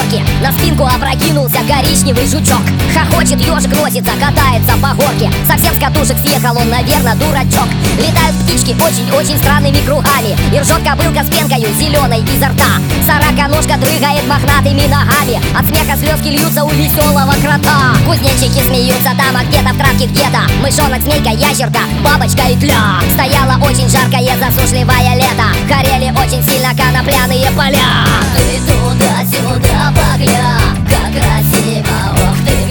горке. На спинку опрокинулся коричневый жучок. Хохочет ежик, носится, катается по горке. Совсем с катушек съехал он, наверное, дурачок. Летают птички очень-очень странными кругами. И ржет кобылка с пенкою зеленой изо рта. Сороконожка дрыгает мохнатыми ногами. От смеха слезки льются у веселого крота. Кузнечики смеются там, а где-то в травке где-то мышонок, змейка, ящерка, бабочка и тля. Стояло очень жаркое засушливое лето. Горели очень сильно конопляные поля. Ты туда-сюда поглянь, как красиво, ох ты.